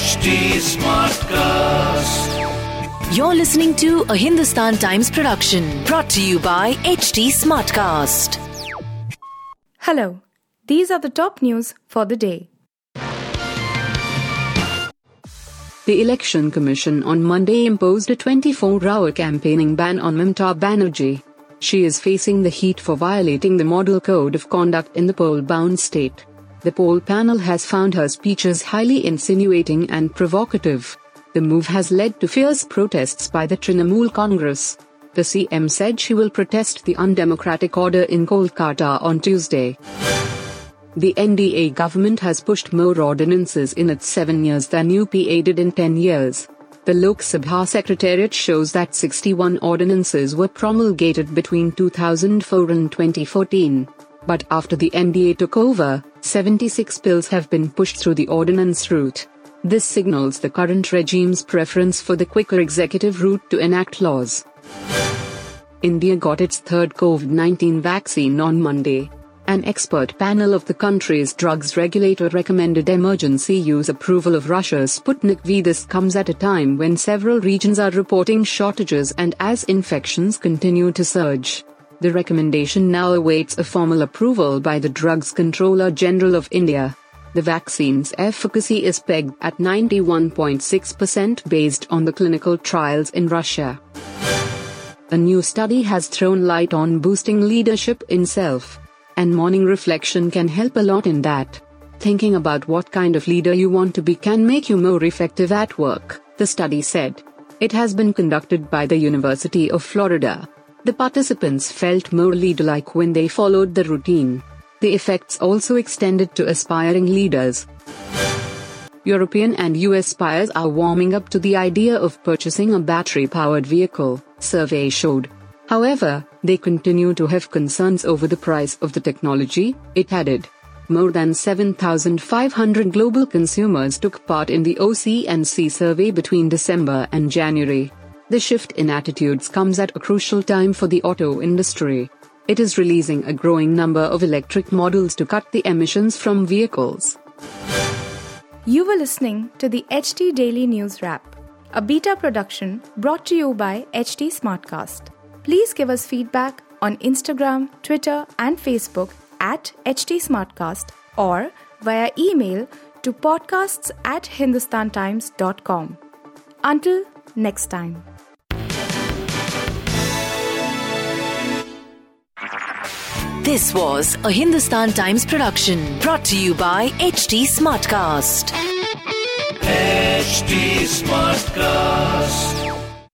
HT Smartcast. You're listening to a Hindustan Times production brought to you by HT Smartcast. Hello, these are the top news for the day. The Election Commission on Monday imposed a 24-hour campaigning ban on Mamata Banerjee. She is facing the heat for violating the Model Code of Conduct in the poll-bound state. The poll panel has found her speeches highly insinuating and provocative. The move has led to fierce protests by the Trinamool Congress. The CM said she will protest the undemocratic order in Kolkata on Tuesday. The NDA government has pushed more ordinances in its 7 years than UP did in 10 years. The Lok Sabha Secretariat shows that 61 ordinances were promulgated between 2004 and 2014. But after the NDA took over, 76 bills have been pushed through the ordinance route. This signals the current regime's preference for the quicker executive route to enact laws. India got its third COVID-19 vaccine on Monday. An expert panel of the country's drugs regulator recommended emergency use approval of Russia's Sputnik V. This comes at a time when several regions are reporting shortages and as infections continue to surge. The recommendation now awaits a formal approval by the Drugs Controller General of India. The vaccine's efficacy is pegged at 91.6% based on the clinical trials in Russia. A new study has thrown light on boosting leadership in self. And morning reflection can help a lot in that. Thinking about what kind of leader you want to be can make you more effective at work, the study said. It has been conducted by the University of Florida. The participants felt more leader-like when they followed the routine. The effects also extended to aspiring leaders. European and US buyers are warming up to the idea of purchasing a battery-powered vehicle, survey showed. However, they continue to have concerns over the price of the technology, it added. More than 7,500 global consumers took part in the OC&C survey between December and January. The shift in attitudes comes at a crucial time for the auto industry. It is releasing a growing number of electric models to cut the emissions from vehicles. You were listening to the HT Daily News Wrap, a beta production brought to you by HT Smartcast. Please give us feedback on Instagram, Twitter and Facebook at HT Smartcast or via email to podcasts@hindustantimes.com. Until next time. This was a Hindustan Times production brought to you by HT Smartcast. HT Smartcast.